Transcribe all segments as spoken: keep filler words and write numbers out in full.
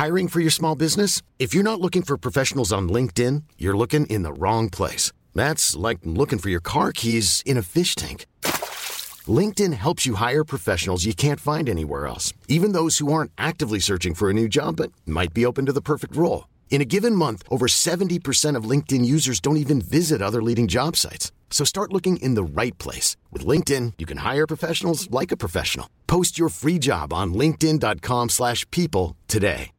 Hiring for your small business? If you're not looking for professionals on LinkedIn, you're looking in the wrong place. That's like looking for your car keys in a fish tank. LinkedIn helps you hire professionals you can't find anywhere else, even those who aren't actively searching for a new job but might be open to the perfect role. In a given month, over seventy percent of LinkedIn users don't even visit other leading job sites. So start looking in the right place. With LinkedIn, you can hire professionals like a professional. Post your free job on linkedin.com slash people today.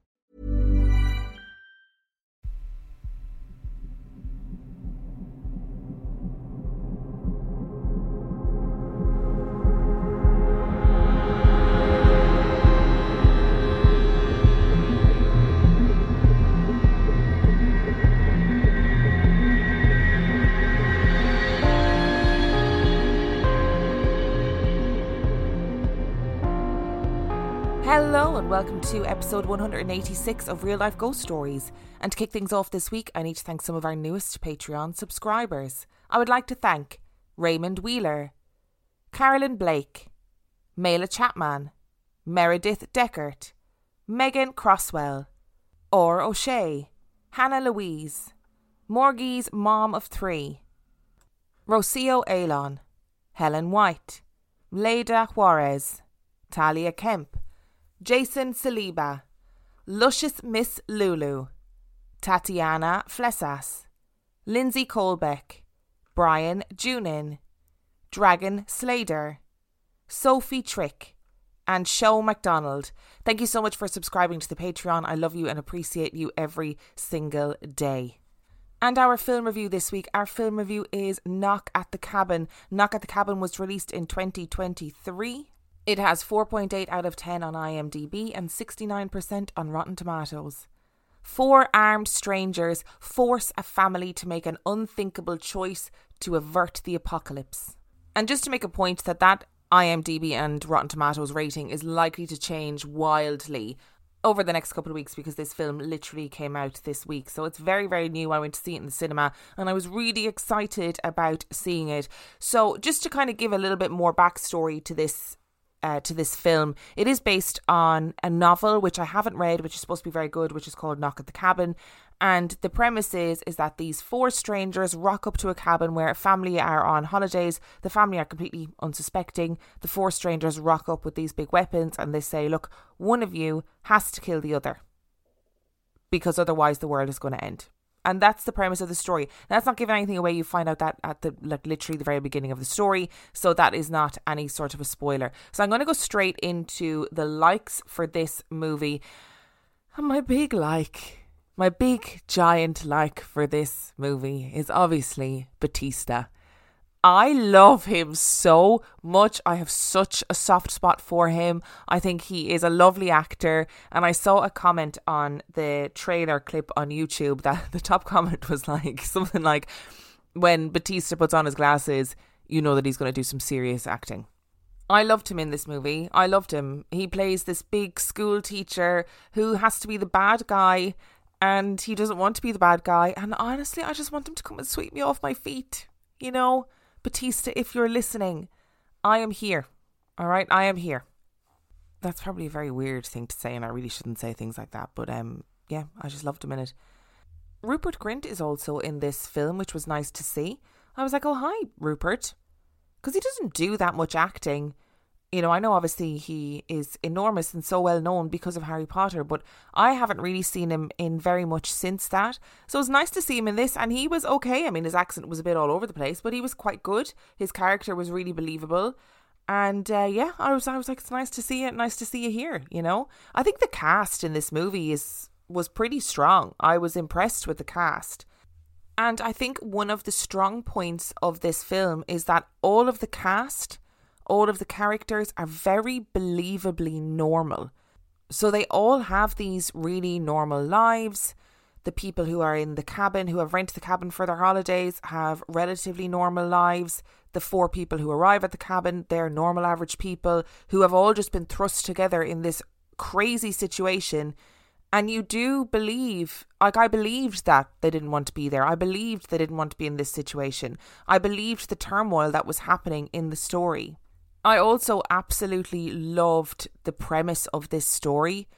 Hello and welcome to episode one hundred eighty-six of Real Life Ghost Stories. And to kick things off this week, I need to thank some of our newest Patreon subscribers. I would like to thank Raymond Wheeler, Carolyn Blake, Mela Chapman, Meredith Deckert, Megan Crosswell, Orr O'Shea, Hannah Louise, Morgie's Mom of Three, Rocio Alon, Helen White, Leda Juarez, Talia Kemp, Jason Saliba, Luscious Miss Lulu, Tatiana Flesas, Lindsay Colbeck, Brian Junin, Dragon Slader, Sophie Trick, and Show MacDonald. Thank you so much for subscribing to the Patreon. I love you and appreciate you every single day. And our film review this week, our film review is Knock at the Cabin. Knock at the Cabin was released in twenty twenty-three. It has four point eight out of ten on IMDb and sixty-nine percent on Rotten Tomatoes. Four armed strangers force a family to make an unthinkable choice to avert the apocalypse. And just to make a point that that IMDb and Rotten Tomatoes rating is likely to change wildly over the next couple of weeks because this film literally came out this week. So it's very, very new. I went to see it in the cinema and I was really excited about seeing it. So just to kind of give a little bit more backstory to this Uh, to this film. It is based on a novel which I haven't read, which is supposed to be very good, which is called Knock at the Cabin. And the premise is, is that these four strangers rock up to a cabin where a family are on holidays. The family are completely unsuspecting. The four strangers rock up with these big weapons and they say, look, one of you has to kill the other because otherwise the world is going to end. And that's the premise of the story. Now, that's not giving anything away. You find out that at the like literally the very beginning of the story. So that is not any sort of a spoiler. So I'm going to go straight into the likes for this movie. And my big like, my big giant like for this movie is obviously Bautista. I love him so much. I have such a soft spot for him. I think he is a lovely actor. And I saw a comment on the trailer clip on YouTube that the top comment was like something like, when Bautista puts on his glasses, you know that he's going to do some serious acting. I loved him in this movie. I loved him. He plays this big school teacher who has to be the bad guy and he doesn't want to be the bad guy. And honestly, I just want him to come and sweep me off my feet, you know? Bautista, if you're listening, I am here. All right, I am here. That's probably a very weird thing to say, and I really shouldn't say things like that. But um, yeah, I just loved him in it. Rupert Grint is also in this film, which was nice to see. I was like, oh, hi, Rupert. Because he doesn't do that much acting. You know, I know obviously he is enormous and so well known because of Harry Potter, but I haven't really seen him in very much since that. So it was nice to see him in this, and he was okay. I mean, his accent was a bit all over the place, but he was quite good. His character was really believable. And uh, yeah, I was I was like, it's nice to see it, nice to see you here, you know. I think the cast in this movie is was pretty strong. I was impressed with the cast. And I think one of the strong points of this film is that all of the cast, all of the characters are very believably normal. So they all have these really normal lives. The people who are in the cabin, who have rented the cabin for their holidays, have relatively normal lives. The four people who arrive at the cabin, they're normal average people who have all just been thrust together in this crazy situation. And you do believe, like I believed that they didn't want to be there. I believed they didn't want to be in this situation. I believed the turmoil that was happening in the story. I also absolutely loved the premise of this story.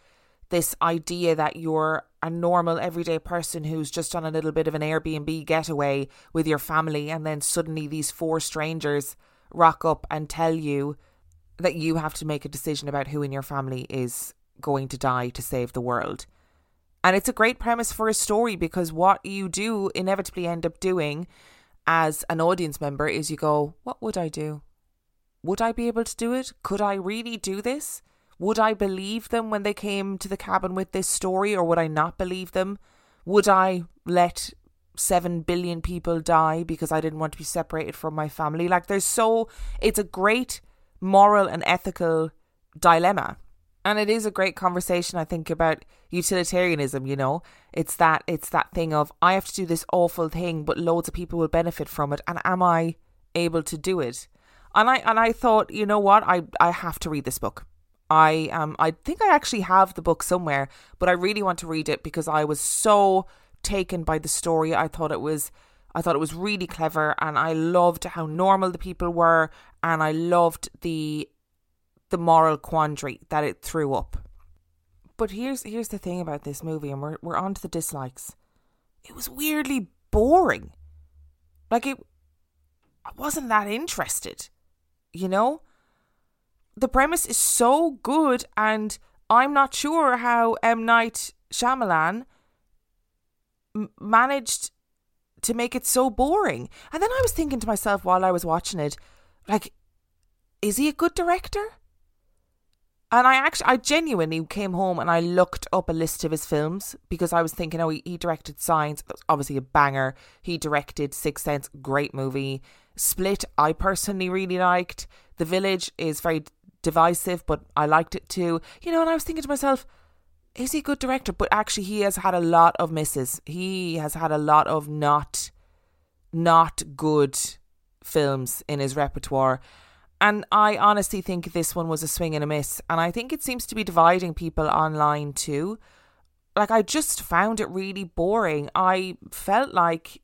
this idea that you're a normal everyday person who's just on a little bit of an Airbnb getaway with your family, and then suddenly these four strangers rock up and tell you that you have to make a decision about who in your family is going to die to save the world. And it's a great premise for a story, because what you do inevitably end up doing as an audience member is you go, what would I do? Would I be able to do it? Could I really do this? Would I believe them when they came to the cabin with this story, or would I not believe them? Would I let seven billion people die because I didn't want to be separated from my family? Like, there's so, it's a great moral and ethical dilemma. And it is a great conversation, I think, about utilitarianism, you know. It's that it's that thing of, I have to do this awful thing, but loads of people will benefit from it. And am I able to do it? And I and I thought, you know what, I, I have to read this book. I um I think I actually have the book somewhere, but I really want to read it because I was so taken by the story. I thought it was I thought it was really clever, and I loved how normal the people were, and I loved the the moral quandary that it threw up. But here's here's the thing about this movie, and we're we're on to the dislikes. It was weirdly boring. Like, it I wasn't that interested, you know? The premise is so good, and I'm not sure how M. Night Shyamalan m- managed to make it so boring. And then I was thinking to myself while I was watching it, like, is he a good director? And I actually, I genuinely came home and I looked up a list of his films, because I was thinking, oh, he, he directed Signs, obviously a banger. He directed Sixth Sense, great movie. Split, I personally really liked. The Village is very divisive, but I liked it too. You know, and I was thinking to myself, is he a good director? But actually, he has had a lot of misses. He has had a lot of not, not good films in his repertoire. And I honestly think this one was a swing and a miss. And I think it seems to be dividing people online too. Like, I just found it really boring. I felt like,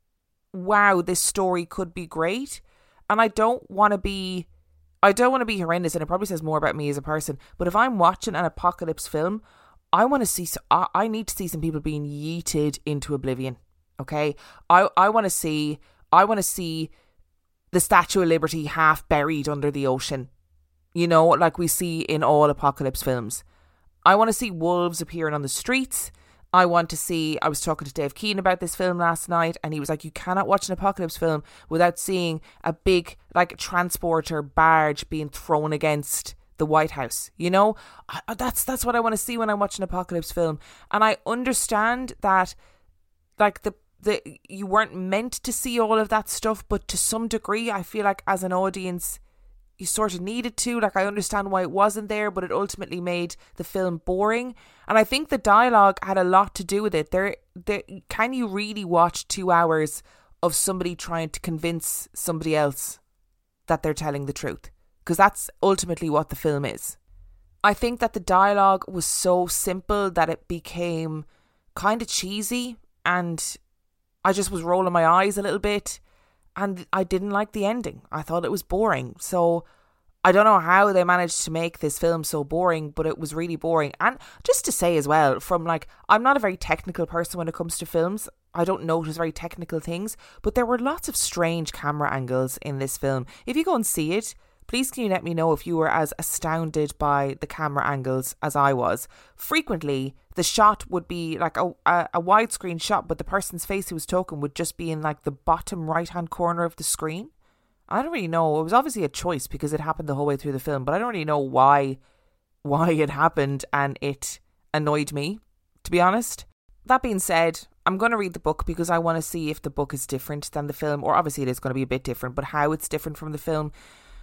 wow, this story could be great. And I don't want to be, I don't want to be horrendous, and it probably says more about me as a person. But if I'm watching an apocalypse film, I want to see, I, I need to see some people being yeeted into oblivion. Okay? I, I want to see, I want to see the Statue of Liberty half buried under the ocean, you know, like we see in all apocalypse films. I want to see wolves appearing on the streets. I want to see, I was talking to Dave Keane about this film last night, and he was like, you cannot watch an apocalypse film without seeing a big, like, transporter barge being thrown against the White House. You know, I, that's that's what I want to see when I'm watching an apocalypse film. And I understand that, like, the The, you weren't meant to see all of that stuff, but to some degree I feel like as an audience you sort of needed to. Like, I understand why it wasn't there, but it ultimately made the film boring. And I think the dialogue had a lot to do with it. There, there can you really watch two hours of somebody trying to convince somebody else that they're telling the truth? Because that's ultimately what the film is. I think that the dialogue was so simple that it became kind of cheesy, and I just was rolling my eyes a little bit, and I didn't like the ending. I thought it was boring. So I don't know how they managed to make this film so boring, but it was really boring. And just to say as well, from like, I'm not a very technical person when it comes to films. I don't notice very technical things, but there were lots of strange camera angles in this film. If you go and see it, please can you let me know if you were as astounded by the camera angles as I was. Frequently, the shot would be like a, a, a widescreen shot, but the person's face who was talking would just be in like the bottom right-hand corner of the screen. I don't really know. It was obviously a choice because it happened the whole way through the film, but I don't really know why, why it happened, and it annoyed me, to be honest. That being said, I'm going to read the book because I want to see if the book is different than the film, or obviously it is going to be a bit different, but how it's different from the film.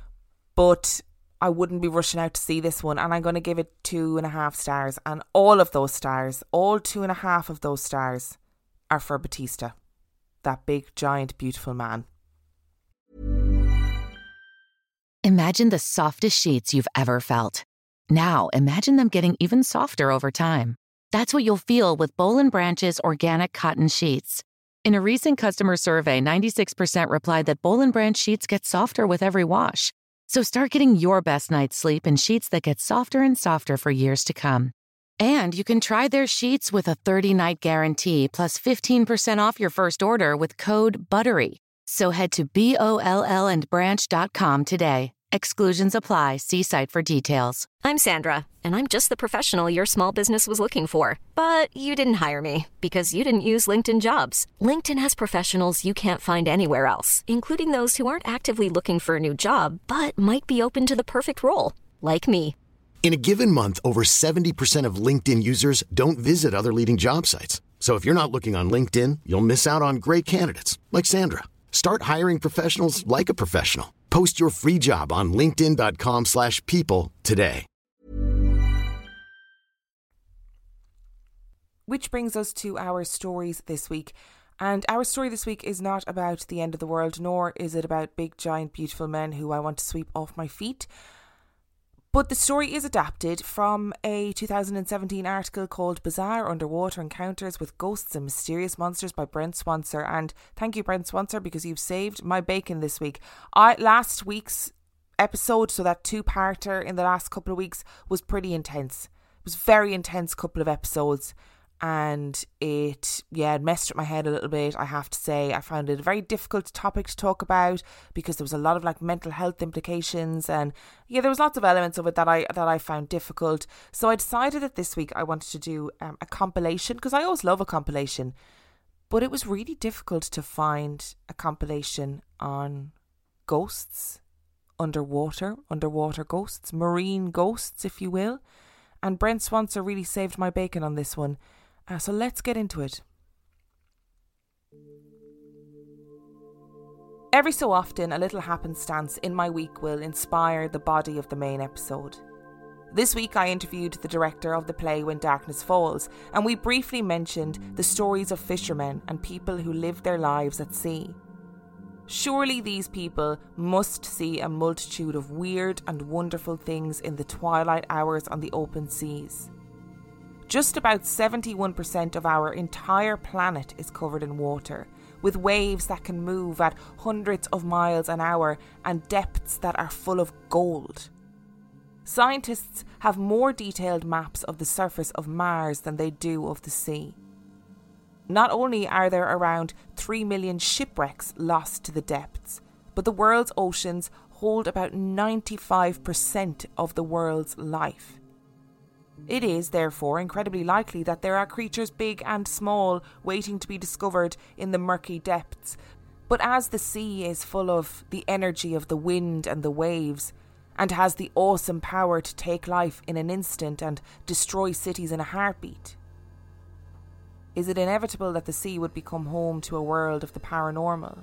But I wouldn't be rushing out to see this one, and I'm going to give it two and a half stars. And all of those stars, all two and a half of those stars, are for Bautista, that big, giant, beautiful man. Imagine the softest sheets you've ever felt. Now imagine them getting even softer over time. That's what you'll feel with Boll and Branch's organic cotton sheets. In a recent customer survey, ninety-six percent replied that Boll and Branch sheets get softer with every wash. So start getting your best night's sleep in sheets that get softer and softer for years to come. And you can try their sheets with a thirty-night guarantee plus fifteen percent off your first order with code BUTTERY. So head to B O L L and branch dot com today. Exclusions apply. See site for details. I'm Sandra, and I'm just the professional your small business was looking for. But you didn't hire me because you didn't use LinkedIn Jobs. LinkedIn has professionals you can't find anywhere else, including those who aren't actively looking for a new job, but might be open to the perfect role, like me. In a given month, over seventy percent of LinkedIn users don't visit other leading job sites. So if you're not looking on LinkedIn, you'll miss out on great candidates like Sandra. Start hiring professionals like a professional. Post your free job on linkedin dot com slash people today. Which brings us to our stories this week. And our story this week is not about the end of the world, nor is it about big, giant, beautiful men who I want to sweep off my feet. But the story is adapted from a two thousand seventeen article called Bizarre Underwater Encounters with Ghosts and Mysterious Monsters by Brent Swancer. And thank you, Brent Swancer, because you've saved my bacon this week. I Last week's episode, so that two-parter in the last couple of weeks, was pretty intense. It was a very intense couple of episodes. And it, yeah, it messed with my head a little bit, I have to say. I found it a very difficult topic to talk about because there was a lot of like mental health implications, and yeah, there was lots of elements of it that I that I found difficult. So I decided that this week I wanted to do um, a compilation, because I always love a compilation, but it was really difficult to find a compilation on ghosts, underwater, underwater ghosts, marine ghosts, if you will. And Brent Swancer really saved my bacon on this one. Uh, so let's get into it. Every so often, a little happenstance in my week will inspire the body of the main episode. This week I interviewed the director of the play When Darkness Falls, and we briefly mentioned the stories of fishermen and people who live their lives at sea. Surely these people must see a multitude of weird and wonderful things in the twilight hours on the open seas. Just about seventy-one percent of our entire planet is covered in water, with waves that can move at hundreds of miles an hour and depths that are full of gold. Scientists have more detailed maps of the surface of Mars than they do of the sea. Not only are there around three million shipwrecks lost to the depths, but the world's oceans hold about ninety-five percent of the world's life. It is, therefore, incredibly likely that there are creatures big and small waiting to be discovered in the murky depths. But as the sea is full of the energy of the wind and the waves, and has the awesome power to take life in an instant and destroy cities in a heartbeat, is it inevitable that the sea would become home to a world of the paranormal?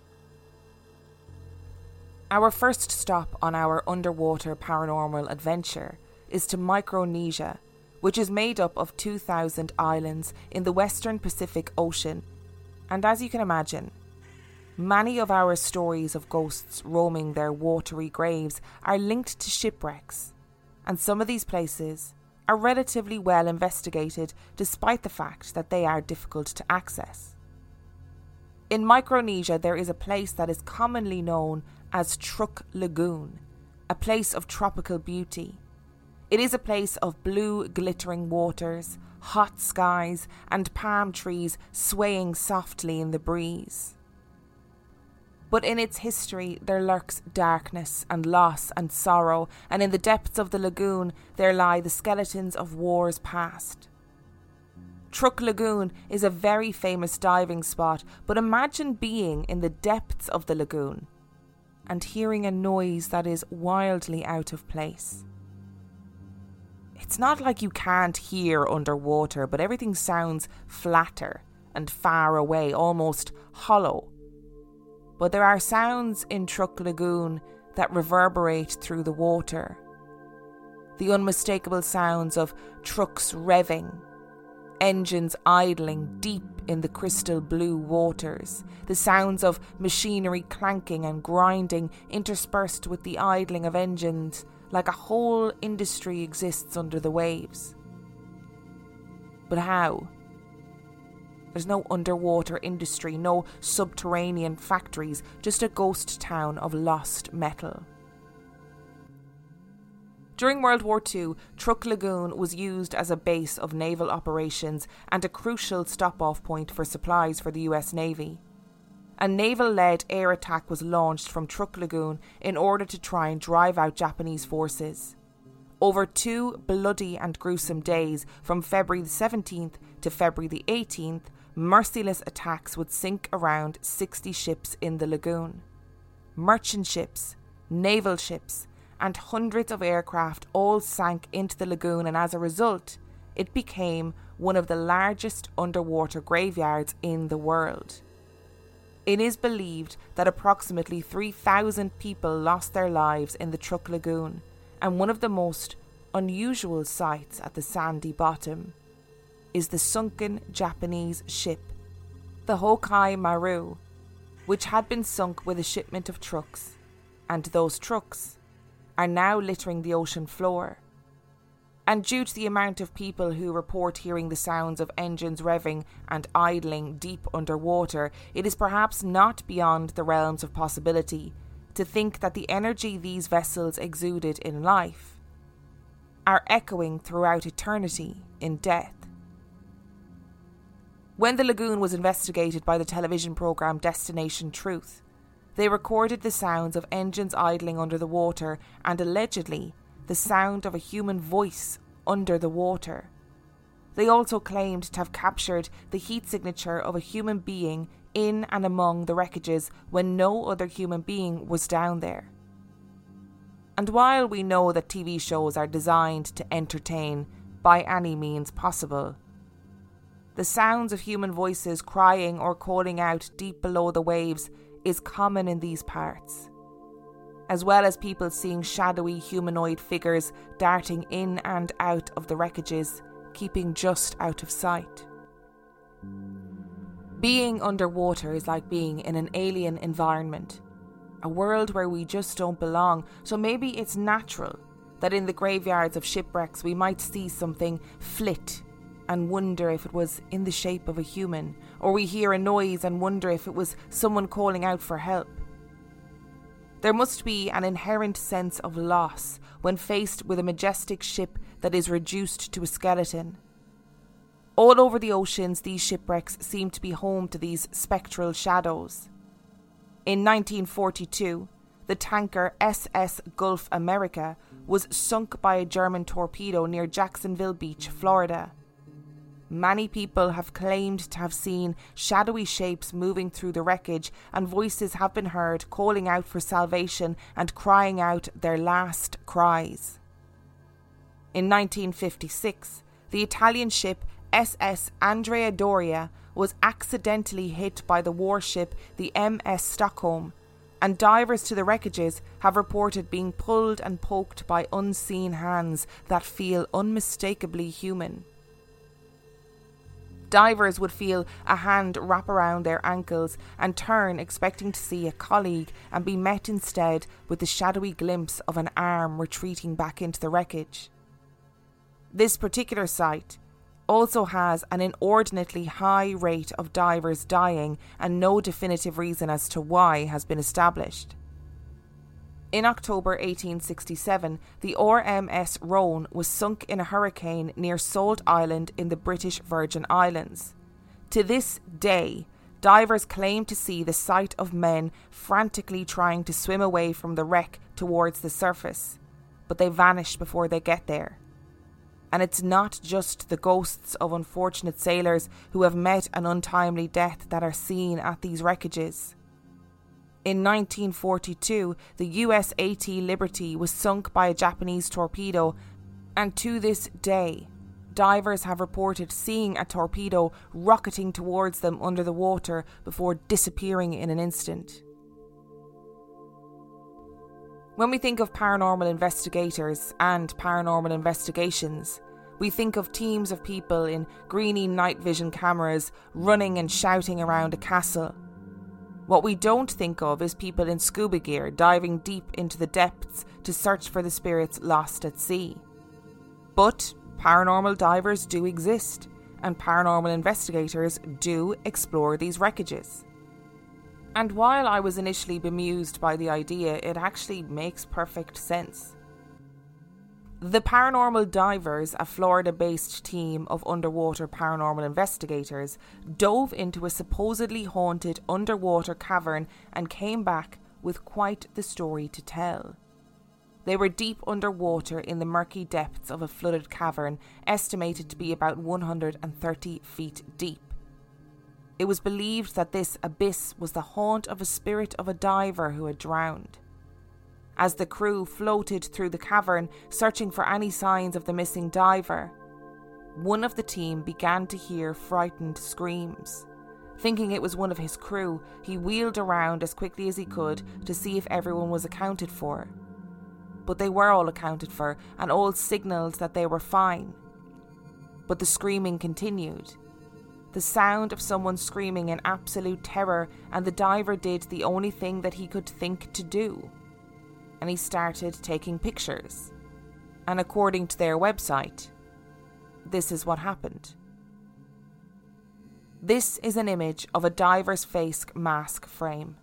Our first stop on our underwater paranormal adventure is to Micronesia, which is made up of two thousand islands in the western Pacific Ocean. And as you can imagine, many of our stories of ghosts roaming their watery graves are linked to shipwrecks, and some of these places are relatively well investigated despite the fact that they are difficult to access. In Micronesia, there is a place that is commonly known as Truk Lagoon, a place of tropical beauty. It is a place of blue glittering waters, hot skies, and palm trees swaying softly in the breeze. But in its history there lurks darkness and loss and sorrow, and in the depths of the lagoon there lie the skeletons of wars past. Truk Lagoon is a very famous diving spot, but imagine being in the depths of the lagoon and hearing a noise that is wildly out of place. It's not like you can't hear underwater, but everything sounds flatter and far away, almost hollow. But there are sounds in Truk Lagoon that reverberate through the water. The unmistakable sounds of trucks revving, engines idling deep in the crystal blue waters, the sounds of machinery clanking and grinding interspersed with the idling of engines, like a whole industry exists under the waves. But how? There's no underwater industry, no subterranean factories, just a ghost town of lost metal. During World War Two, Truk Lagoon was used as a base of naval operations and a crucial stop-off point for supplies for the U S Navy. A naval-led air attack was launched from Truk Lagoon in order to try and drive out Japanese forces. Over two bloody and gruesome days, from February the seventeenth to February the eighteenth, merciless attacks would sink around sixty ships in the lagoon. Merchant ships, naval ships, and hundreds of aircraft all sank into the lagoon, and as a result, it became one of the largest underwater graveyards in the world. It is believed that approximately three thousand people lost their lives in the Truk Lagoon, and one of the most unusual sights at the sandy bottom is the sunken Japanese ship, the Hokai Maru, which had been sunk with a shipment of trucks, and those trucks are now littering the ocean floor. And due to the amount of people who report hearing the sounds of engines revving and idling deep underwater, it is perhaps not beyond the realms of possibility to think that the energy these vessels exuded in life are echoing throughout eternity in death. When the lagoon was investigated by the television programme Destination Truth, they recorded the sounds of engines idling under the water and allegedly the sound of a human voice under the water. They also claimed to have captured the heat signature of a human being in and among the wreckages when no other human being was down there. And while we know that T V shows are designed to entertain by any means possible, the sounds of human voices crying or calling out deep below the waves is common in these parts, as well as people seeing shadowy humanoid figures darting in and out of the wreckages, keeping just out of sight. Being underwater is like being in an alien environment, a world where we just don't belong, so maybe it's natural that in the graveyards of shipwrecks we might see something flit and wonder if it was in the shape of a human, or we hear a noise and wonder if it was someone calling out for help. There must be an inherent sense of loss when faced with a majestic ship that is reduced to a skeleton. All over the oceans, these shipwrecks seem to be home to these spectral shadows. In nineteen forty-two, the tanker S S Gulf America was sunk by a German torpedo near Jacksonville Beach, Florida. Many people have claimed to have seen shadowy shapes moving through the wreckage, and voices have been heard calling out for salvation and crying out their last cries. In nineteen fifty-six, the Italian ship S S Andrea Doria was accidentally hit by the warship the M S Stockholm, and divers to the wreckages have reported being pulled and poked by unseen hands that feel unmistakably human. Divers would feel a hand wrap around their ankles and turn expecting to see a colleague, and be met instead with the shadowy glimpse of an arm retreating back into the wreckage. This particular site also has an inordinately high rate of divers dying, and no definitive reason as to why has been established. In October eighteen sixty-seven, the R M S Rhone was sunk in a hurricane near Salt Island in the British Virgin Islands. To this day, divers claim to see the sight of men frantically trying to swim away from the wreck towards the surface, but they vanish before they get there. And it's not just the ghosts of unfortunate sailors who have met an untimely death that are seen at these wreckages. In nineteen forty-two, the U S A T Liberty was sunk by a Japanese torpedo, and to this day, divers have reported seeing a torpedo rocketing towards them under the water before disappearing in an instant. When we think of paranormal investigators and paranormal investigations, we think of teams of people in greeny night vision cameras running and shouting around a castle. What we don't think of is people in scuba gear diving deep into the depths to search for the spirits lost at sea. But paranormal divers do exist, and paranormal investigators do explore these wreckages. And while I was initially bemused by the idea, it actually makes perfect sense. The Paranormal Divers, a Florida-based team of underwater paranormal investigators, dove into a supposedly haunted underwater cavern and came back with quite the story to tell. They were deep underwater in the murky depths of a flooded cavern, estimated to be about one hundred thirty feet deep. It was believed that this abyss was the haunt of a spirit of a diver who had drowned. As the crew floated through the cavern, searching for any signs of the missing diver, one of the team began to hear frightened screams. Thinking it was one of his crew, he wheeled around as quickly as he could to see if everyone was accounted for. But they were all accounted for, and all signalled that they were fine. But the screaming continued. The sound of someone screaming in absolute terror, and the diver did the only thing that he could think to do. And he started taking pictures. And according to their website, this is what happened. This is an image of a diver's face mask frame.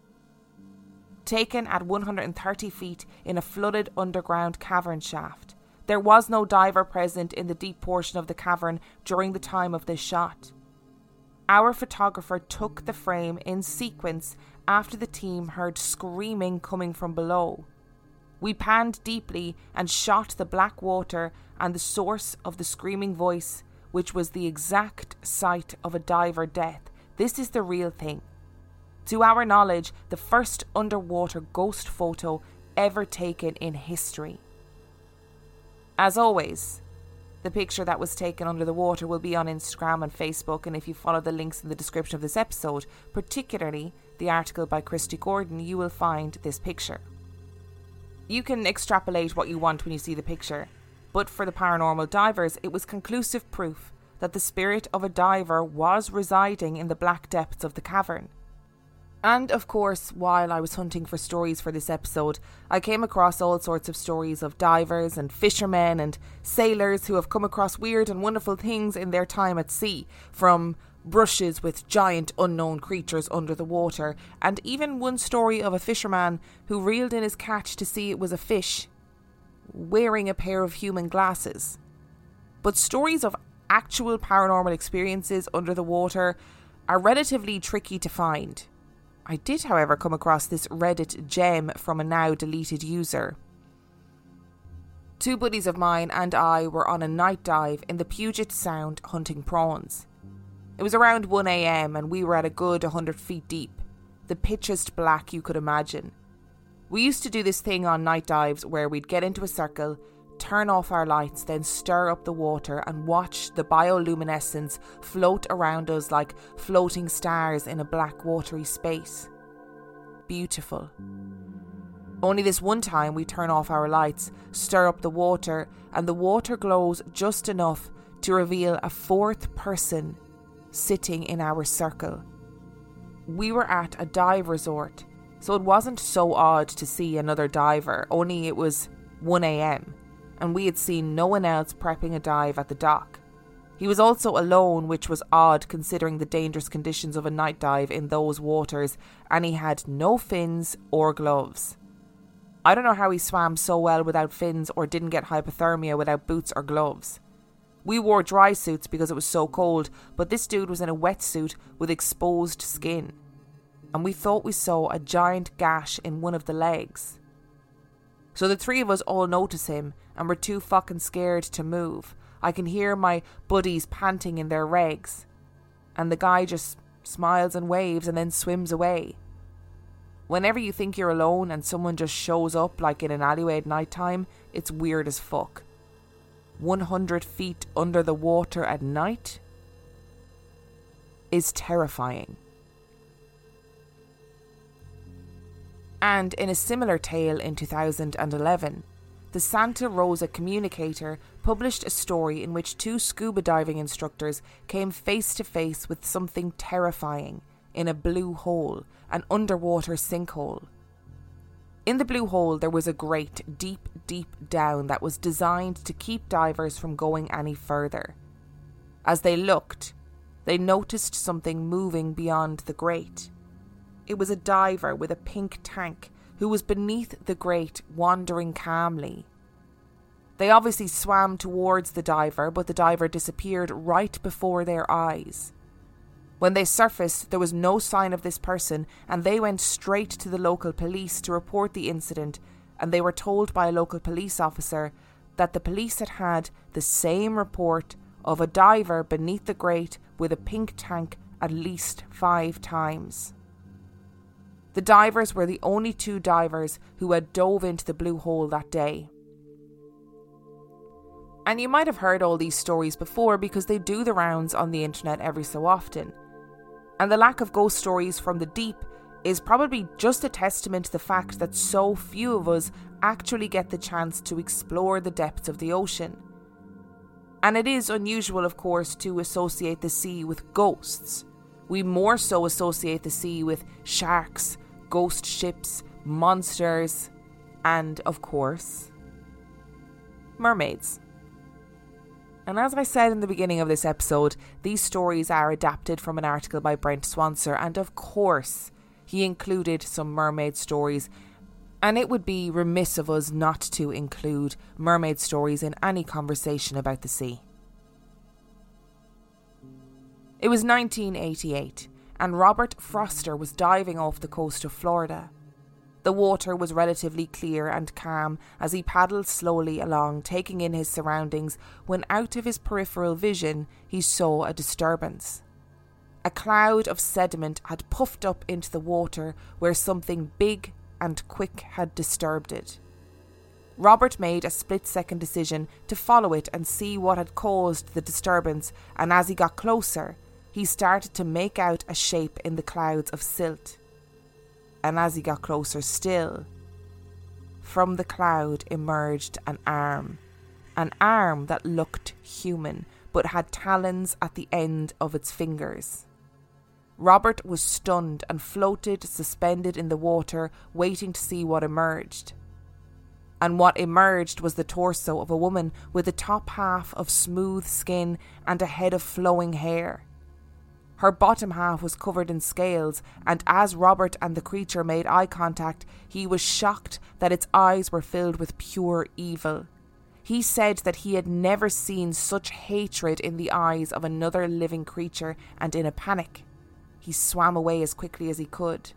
Taken at one hundred thirty feet in a flooded underground cavern shaft. There was no diver present in the deep portion of the cavern during the time of this shot. Our photographer took the frame in sequence after the team heard screaming coming from below. We panned deeply and shot the black water and the source of the screaming voice, which was the exact site of a diver death. This is the real thing. To our knowledge, the first underwater ghost photo ever taken in history. As always, the picture that was taken under the water will be on Instagram and Facebook, and if you follow the links in the description of this episode, particularly the article by Christy Gordon, you will find this picture. You can extrapolate what you want when you see the picture, but for the Paranormal Divers, it was conclusive proof that the spirit of a diver was residing in the black depths of the cavern. And of course, while I was hunting for stories for this episode, I came across all sorts of stories of divers and fishermen and sailors who have come across weird and wonderful things in their time at sea, from brushes with giant unknown creatures under the water, and even one story of a fisherman who reeled in his catch to see it was a fish, wearing a pair of human glasses. But stories of actual paranormal experiences under the water are relatively tricky to find. I did, however, come across this Reddit gem from a now deleted user. Two buddies of mine and I were on a night dive in the Puget Sound hunting prawns. It was around one a.m. and we were at a good one hundred feet deep, the pitchiest black you could imagine. We used to do this thing on night dives where we'd get into a circle, turn off our lights, then stir up the water and watch the bioluminescence float around us like floating stars in a black watery space. Beautiful. Only this one time we turn off our lights, stir up the water, and the water glows just enough to reveal a fourth person sitting in our circle. We were at a dive resort, so it wasn't so odd to see another diver, only it was one a.m. and we had seen no one else prepping a dive at the dock. He was also alone, which was odd considering the dangerous conditions of a night dive in those waters, and he had no fins or gloves. I don't know how he swam so well without fins or didn't get hypothermia without boots or gloves. We wore dry suits because it was so cold, but this dude was in a wetsuit with exposed skin. And we thought we saw a giant gash in one of the legs. So the three of us all notice him and we're too fucking scared to move. I can hear my buddies panting in their regs. And the guy just smiles and waves and then swims away. Whenever you think you're alone and someone just shows up like in an alleyway at night time, it's weird as fuck. one hundred feet under the water at night is terrifying. And in a similar tale in two thousand eleven, the Santa Rosa Communicator published a story in which two scuba diving instructors came face to face with something terrifying in a blue hole, an underwater sinkhole. In the blue hole there was a grate deep, deep down that was designed to keep divers from going any further. As they looked, they noticed something moving beyond the grate. It was a diver with a pink tank who was beneath the grate, wandering calmly. They obviously swam towards the diver, but the diver disappeared right before their eyes. When they surfaced, there was no sign of this person, and they went straight to the local police to report the incident, and they were told by a local police officer that the police had had the same report of a diver beneath the grate with a pink tank at least five times. The divers were the only two divers who had dove into the blue hole that day. And you might have heard all these stories before because they do the rounds on the internet every so often. And the lack of ghost stories from the deep is probably just a testament to the fact that so few of us actually get the chance to explore the depths of the ocean. And it is unusual, of course, to associate the sea with ghosts. We more so associate the sea with sharks, ghost ships, monsters, and, of course, mermaids. And as I said in the beginning of this episode, these stories are adapted from an article by Brent Swanser, and of course, he included some mermaid stories, and it would be remiss of us not to include mermaid stories in any conversation about the sea. It was nineteen eighty-eight, and Robert Foster was diving off the coast of Florida. The water was relatively clear and calm as he paddled slowly along, taking in his surroundings, when out of his peripheral vision he saw a disturbance. A cloud of sediment had puffed up into the water where something big and quick had disturbed it. Robert made a split-second decision to follow it and see what had caused the disturbance, and as he got closer, he started to make out a shape in the clouds of silt. And as he got closer still, from the cloud emerged an arm. An arm that looked human, but had talons at the end of its fingers. Robert was stunned and floated suspended in the water, waiting to see what emerged. And what emerged was the torso of a woman with a top half of smooth skin and a head of flowing hair. Her bottom half was covered in scales, and as Robert and the creature made eye contact, he was shocked that its eyes were filled with pure evil. He said that he had never seen such hatred in the eyes of another living creature, and in a panic, he swam away as quickly as he could.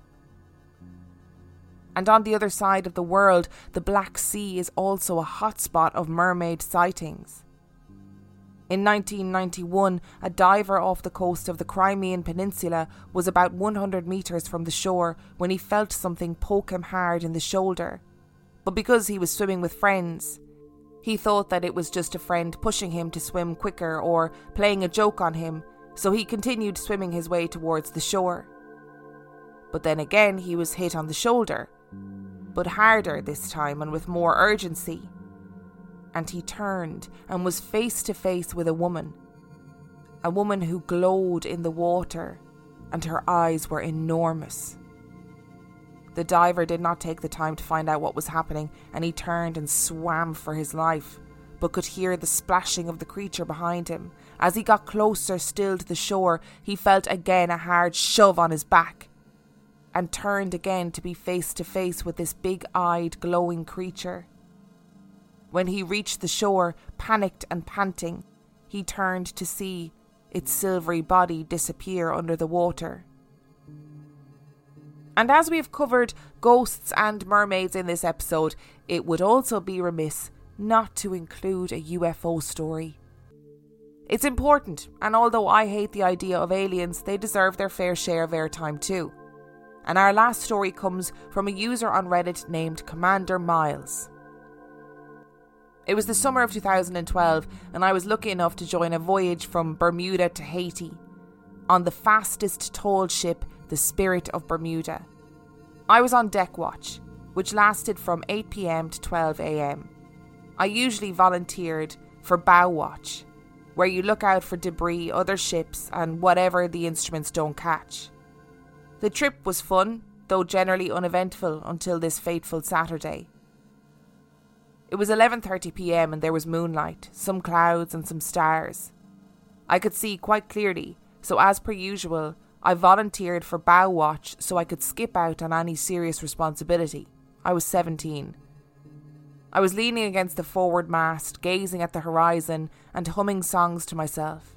And on the other side of the world, the Black Sea is also a hotspot of mermaid sightings. In nineteen ninety-one, a diver off the coast of the Crimean Peninsula was about one hundred metres from the shore when he felt something poke him hard in the shoulder. But because he was swimming with friends, he thought that it was just a friend pushing him to swim quicker or playing a joke on him, so he continued swimming his way towards the shore. But then again he was hit on the shoulder, but harder this time and with more urgency. And he turned and was face to face with a woman. A woman who glowed in the water, and her eyes were enormous. The diver did not take the time to find out what was happening, and he turned and swam for his life, but could hear the splashing of the creature behind him. As he got closer still to the shore, he felt again a hard shove on his back, and turned again to be face to face with this big-eyed, glowing creature. When he reached the shore, panicked and panting, he turned to see its silvery body disappear under the water. And as we have covered ghosts and mermaids in this episode, it would also be remiss not to include a U F O story. It's important, and although I hate the idea of aliens, they deserve their fair share of airtime too. And our last story comes from a user on Reddit named Commander Miles. It was the summer of two thousand twelve, and I was lucky enough to join a voyage from Bermuda to Haiti on the fastest towed ship, the Spirit of Bermuda. I was on deck watch, which lasted from eight p.m. to twelve a.m. I usually volunteered for bow watch, where you look out for debris, other ships, and whatever the instruments don't catch. The trip was fun, though generally uneventful until this fateful Saturday. It was eleven thirty p.m. and there was moonlight, some clouds and some stars. I could see quite clearly, so as per usual, I volunteered for bow watch so I could skip out on any serious responsibility. I was seventeen. I was leaning against the forward mast, gazing at the horizon and humming songs to myself.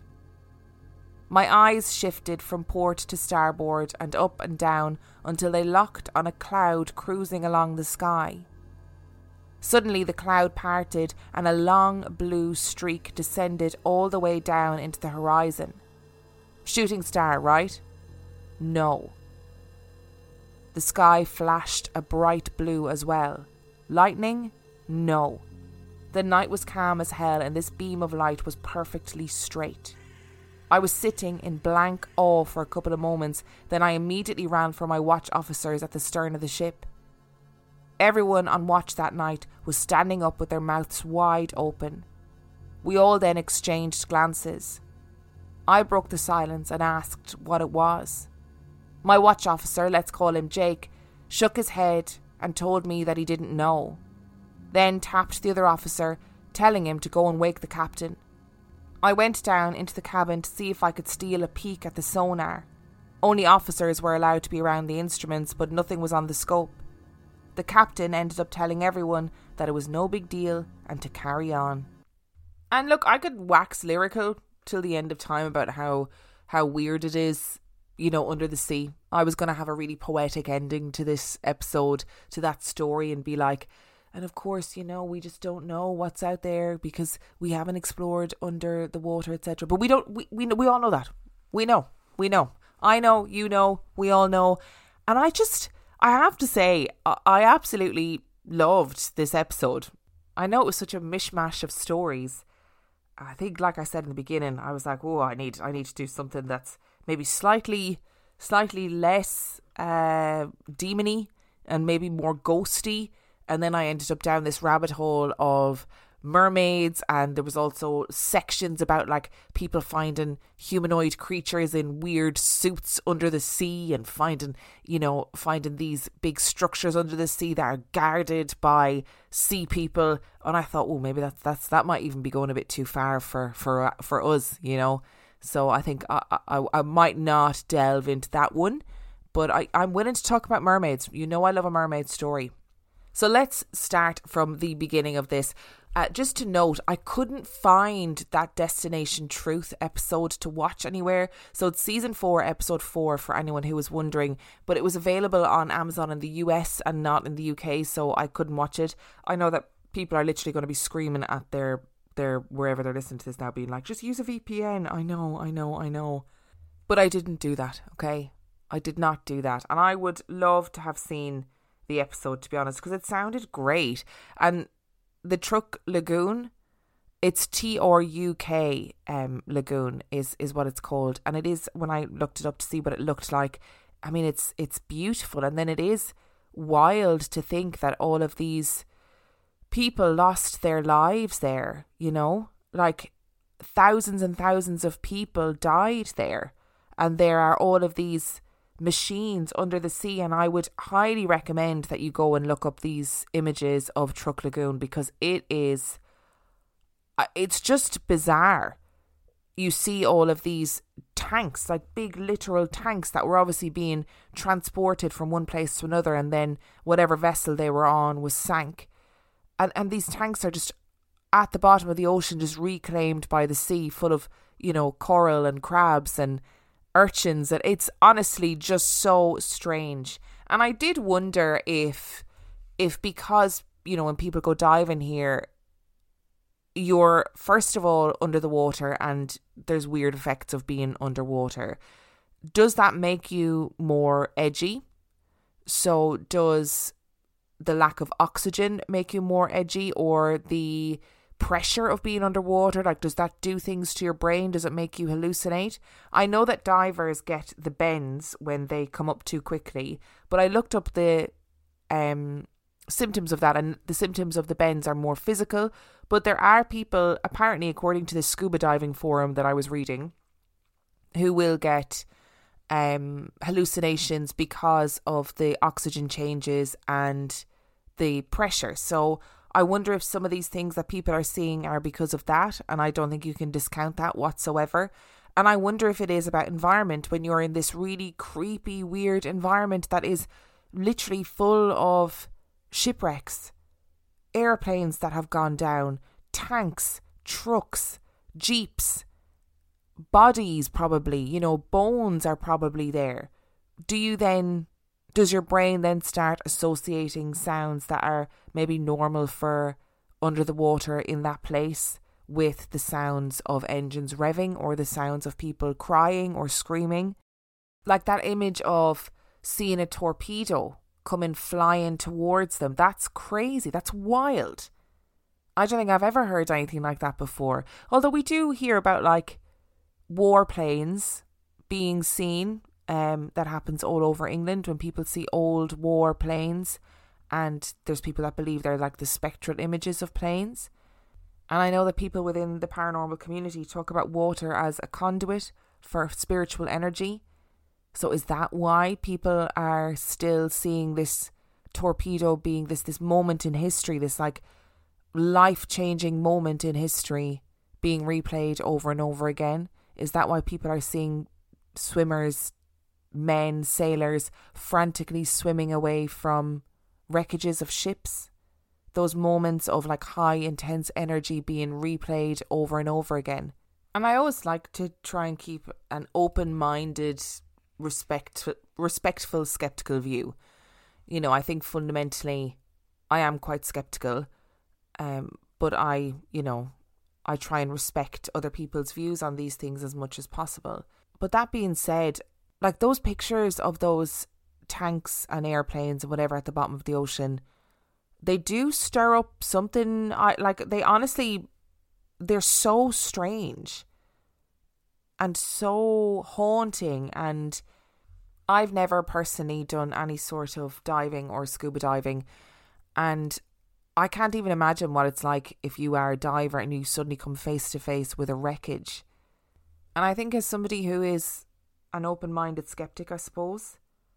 My eyes shifted from port to starboard and up and down until they locked on a cloud cruising along the sky. Suddenly the cloud parted and a long blue streak descended all the way down into the horizon. Shooting star, right? No. The sky flashed a bright blue as well. Lightning? No. The night was calm as hell and this beam of light was perfectly straight. I was sitting in blank awe for a couple of moments, then I immediately ran for my watch officers at the stern of the ship. Everyone on watch that night was standing up with their mouths wide open. We all then exchanged glances. I broke the silence and asked what it was. My watch officer, let's call him Jake, shook his head and told me that he didn't know. Then tapped the other officer, telling him to go and wake the captain. I went down into the cabin to see if I could steal a peek at the sonar. Only officers were allowed to be around the instruments, but nothing was on the scope. The captain ended up telling everyone that it was no big deal and to carry on. And look, I could wax lyrical till the end of time about how how weird it is, you know, under the sea. I was going to have a really poetic ending to this episode, to that story, and be like, and of course, you know, we just don't know what's out there because we haven't explored under the water, et cetera. But we don't, we, we, we all know that. We know, we know. I know, you know, we all know. And I just, I have to say, I absolutely loved this episode. I know it was such a mishmash of stories. I think, like I said in the beginning, I was like, oh, I need, I need to do something that's maybe slightly, slightly less uh, demony and maybe more ghosty. And then I ended up down this rabbit hole of mermaids, and there was also sections about like people finding humanoid creatures in weird suits under the sea and finding, you know, finding these big structures under the sea that are guarded by sea people. And I thought, oh, maybe that's that's that might even be going a bit too far for for for us, you know. So I think I I, I might not delve into that one, but I I'm willing to talk about mermaids. You know, I love a mermaid story. So let's start from the beginning of this. Uh, just to note, I couldn't find that Destination Truth episode to watch anywhere. So it's season four, episode four, for anyone who was wondering. But it was available on Amazon in the U S and not in the U K, so I couldn't watch it. I know that people are literally going to be screaming at their, their wherever they're listening to this now, being like, just use a V P N. I know, I know, I know. But I didn't do that, okay? I did not do that. And I would love to have seen the episode, to be honest, because it sounded great. And the Truk Lagoon, it's T R U K um, Lagoon is is what it's called, and it is, when I looked it up to see what it looked like, I mean, it's it's beautiful. And then it is wild to think that all of these people lost their lives there, you know, like thousands and thousands of people died there, and there are all of these machines under the sea. And I would highly recommend that you go and look up these images of Truk Lagoon, because it is, it's just bizarre. You see all of these tanks, like big literal tanks that were obviously being transported from one place to another, and then whatever vessel they were on was sank. And and these tanks are just at the bottom of the ocean, just reclaimed by the sea, full of, you know, coral and crabs and urchins. And it's honestly just so strange. And I did wonder if if because, you know, when people go diving here, you're first of all under the water and there's weird effects of being underwater. Does that make you more edgy? So does the lack of oxygen make you more edgy, or the pressure of being underwater, like, does that do things to your brain? Does it make you hallucinate? I know that divers get the bends when they come up too quickly, but I looked up the um symptoms of that, and the symptoms of the bends are more physical. But there are people, apparently, according to the scuba diving forum that I was reading, who will get um hallucinations because of the oxygen changes and the pressure. So I wonder if some of these things that people are seeing are because of that, and I don't think you can discount that whatsoever. And I wonder if it is about environment, when you're in this really creepy, weird environment that is literally full of shipwrecks. airplanes that have gone down, tanks, trucks, jeeps, bodies probably, you know, bones are probably there. Do you then, does your brain then start associating sounds that are maybe normal for under the water in that place with the sounds of engines revving or the sounds of people crying or screaming? Like that image of seeing a torpedo coming flying towards them. That's crazy. That's wild. I don't think I've ever heard anything like that before. Although we do hear about like warplanes being seen. Um, that happens all over England when people see old war planes, and there's people that believe they're like the spectral images of planes. And I know that people within the paranormal community talk about water as a conduit for spiritual energy. So is that why people are still seeing this torpedo being this this moment in history, this like life-changing moment in history being replayed over and over again? Is that why people are seeing swimmers, men, sailors frantically swimming away from wreckages of ships? Those moments of like high intense energy being replayed over and over again. And I always like to try and keep an open-minded, respect, respectful, skeptical view. You know, I think fundamentally I am quite skeptical, um, but I, you know, I try and respect other people's views on these things as much as possible. But that being said, like those pictures of those tanks and airplanes and whatever at the bottom of the ocean, they do stir up something. I like they honestly, they're so strange and so haunting. And I've never personally done any sort of diving or scuba diving, and I can't even imagine what it's like if you are a diver and you suddenly come face to face with a wreckage. And I think as somebody who is an open-minded skeptic, I suppose,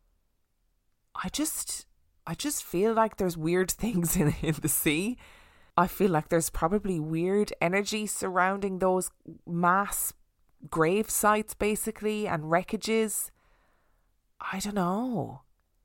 I just I just feel like there's weird things in, in the sea. I feel like there's probably weird energy surrounding those mass grave sites, basically, and wreckages. I don't know.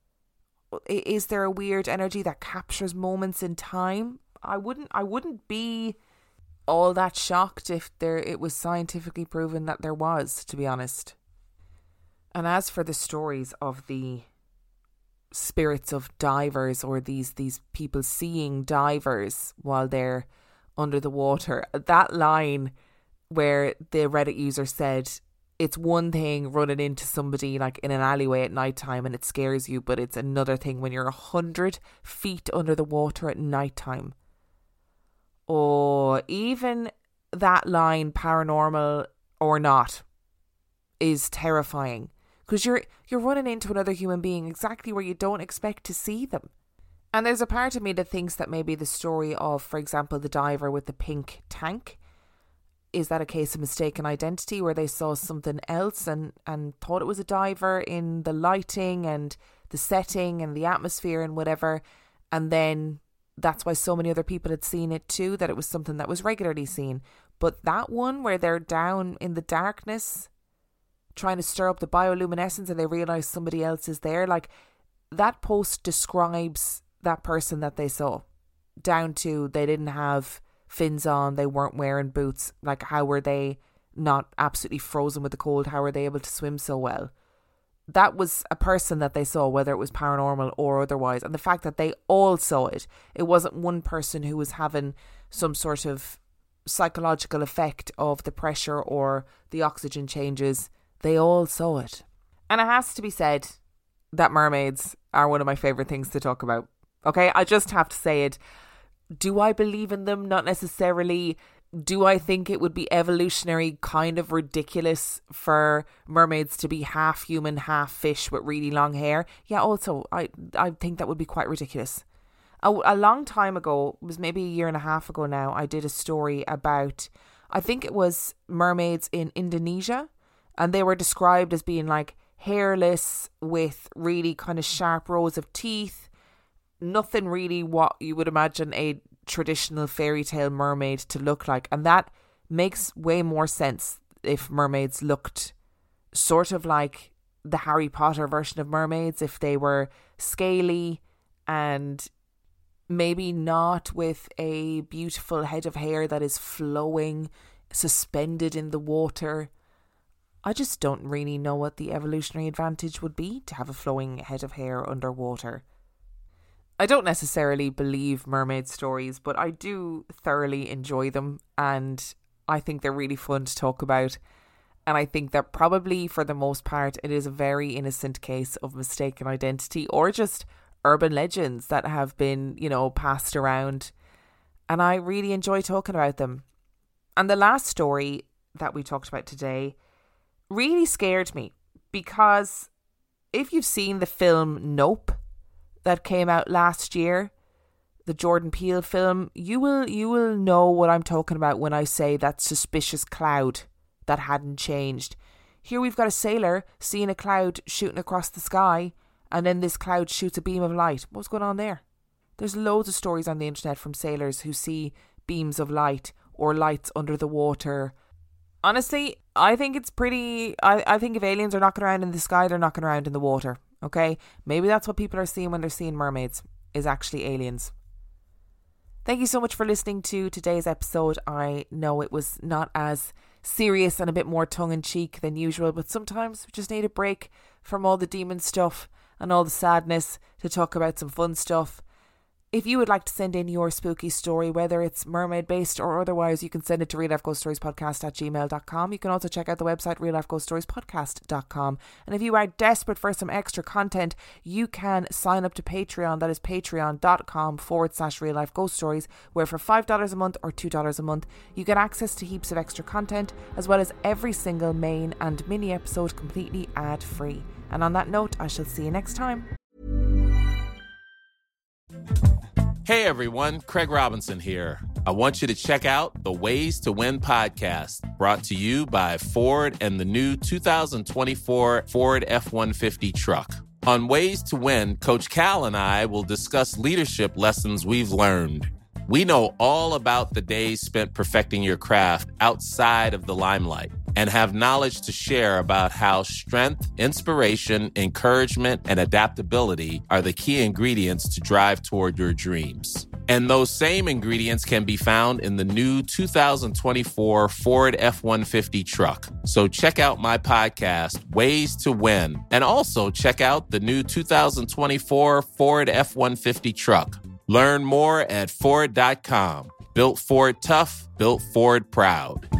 Is there a weird energy that captures moments in time? I wouldn't I wouldn't be all that shocked if there it was scientifically proven that there was, to be honest. And as for the stories of the spirits of divers, or these these people seeing divers while they're under the water, that line where the Reddit user said it's one thing running into somebody like in an alleyway at nighttime and it scares you, but it's another thing when you're a hundred feet under the water at nighttime. Or even that line, paranormal or not, is terrifying. Because you're you're running into another human being exactly where you don't expect to see them. And there's a part of me that thinks that maybe the story of, for example, the diver with the pink tank, is that a case of mistaken identity where they saw something else and, and thought it was a diver in the lighting and the setting and the atmosphere and whatever. And then that's why so many other people had seen it too, that it was something that was regularly seen. But that one where they're down in the darkness trying to stir up the bioluminescence and they realise somebody else is there, like that post describes that person that they saw, down to they didn't have fins on, they weren't wearing boots. Like, how were they not absolutely frozen with the cold? How were they able to swim so well? That was a person that they saw, whether it was paranormal or otherwise. And the fact that they all saw it, it wasn't one person who was having some sort of psychological effect of the pressure or the oxygen changes. They all saw it. And it has to be said that mermaids are one of my favourite things to talk about. Okay, I just have to say it. Do I believe in them? Not necessarily. Do I think it would be evolutionary kind of ridiculous for mermaids to be half human, half fish with really long hair? Yeah, also, I I think that would be quite ridiculous. A, a long time ago, it was maybe a year and a half ago now, I did a story about, I think it was mermaids in Indonesia, and they were described as being like hairless with really kind of sharp rows of teeth. Nothing really what you would imagine a traditional fairy tale mermaid to look like. And that makes way more sense if mermaids looked sort of like the Harry Potter version of mermaids, if they were scaly and Maybe not with a beautiful head of hair that is flowing, suspended in the water. I just don't really know what the evolutionary advantage would be to have a flowing head of hair underwater. I don't necessarily believe mermaid stories, but I do thoroughly enjoy them, and I think they're really fun to talk about. And I think that probably for the most part it is a very innocent case of mistaken identity or just urban legends that have been, you know, passed around. And I really enjoy talking about them. And the last story that we talked about today really scared me, because if you've seen the film Nope that came out last year, the Jordan Peele film, you will you will know what I'm talking about when I say that suspicious cloud that hadn't changed. Here we've got a sailor seeing a cloud shooting across the sky, and then this cloud shoots a beam of light. What's going on there? There's loads of stories on the internet from sailors who see beams of light or lights under the water. Honestly, I think it's pretty... I, I think if aliens are knocking around in the sky, they're knocking around in the water, okay? Maybe that's what people are seeing when they're seeing mermaids, is actually aliens. Thank you so much for listening to today's episode. I know it was not as serious and a bit more tongue-in-cheek than usual, but sometimes we just need a break from all the demon stuff and all the sadness to talk about some fun stuff. If you would like to send in your spooky story, whether it's mermaid based or otherwise, you can send it to real life ghost stories podcast at gmail dot com. You can also check out the website real life ghost stories podcast dot com. And if you are desperate for some extra content, you can sign up to Patreon. That is patreon.com forward slash real life ghost stories, where for five dollars a month or two dollars a month, you get access to heaps of extra content, as well as every single main and mini episode completely ad free. And on that note, I shall see you next time. Hey everyone, Craig Robinson here. I want you to check out the Ways to Win podcast, brought to you by Ford and the new two thousand twenty-four Ford F one fifty truck. On Ways to Win, Coach Cal and I will discuss leadership lessons we've learned. We know all about the days spent perfecting your craft outside of the limelight, and have knowledge to share about how strength, inspiration, encouragement, and adaptability are the key ingredients to drive toward your dreams. And those same ingredients can be found in the new two thousand twenty-four Ford F one fifty truck. So check out my podcast, Ways to Win, and also check out the new two thousand twenty-four Ford F one fifty truck. Learn more at Ford dot com. Built Ford tough, built Ford proud.